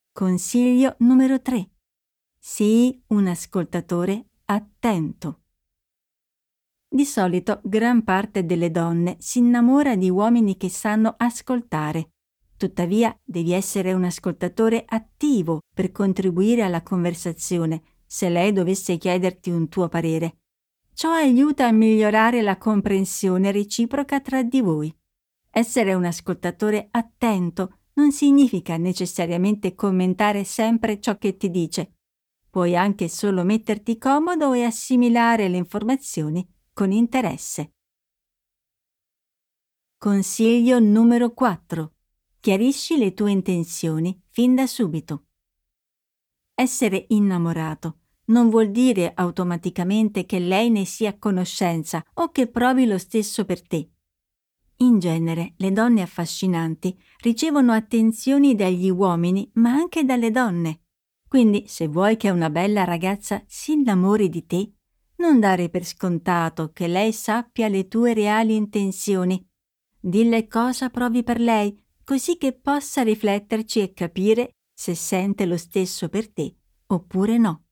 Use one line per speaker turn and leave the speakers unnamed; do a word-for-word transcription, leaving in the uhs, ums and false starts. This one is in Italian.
Consiglio numero tre. Sii un ascoltatore attento. Di solito gran parte delle donne si innamora di uomini che sanno ascoltare. Tuttavia devi essere un ascoltatore attivo per contribuire alla conversazione se lei dovesse chiederti un tuo parere. Ciò aiuta a migliorare la comprensione reciproca tra di voi. Essere un ascoltatore attento non significa necessariamente commentare sempre ciò che ti dice. Puoi anche solo metterti comodo e assimilare le informazioni con interesse. Consiglio numero quattro. Chiarisci le tue intenzioni fin da subito. Essere innamorato non vuol dire automaticamente che lei ne sia a conoscenza o che provi lo stesso per te. In genere, le donne affascinanti ricevono attenzioni dagli uomini, ma anche dalle donne. Quindi, se vuoi che una bella ragazza si innamori di te, non dare per scontato che lei sappia le tue reali intenzioni. Dille cosa provi per lei, così che possa rifletterci e capire se sente lo stesso per te oppure no.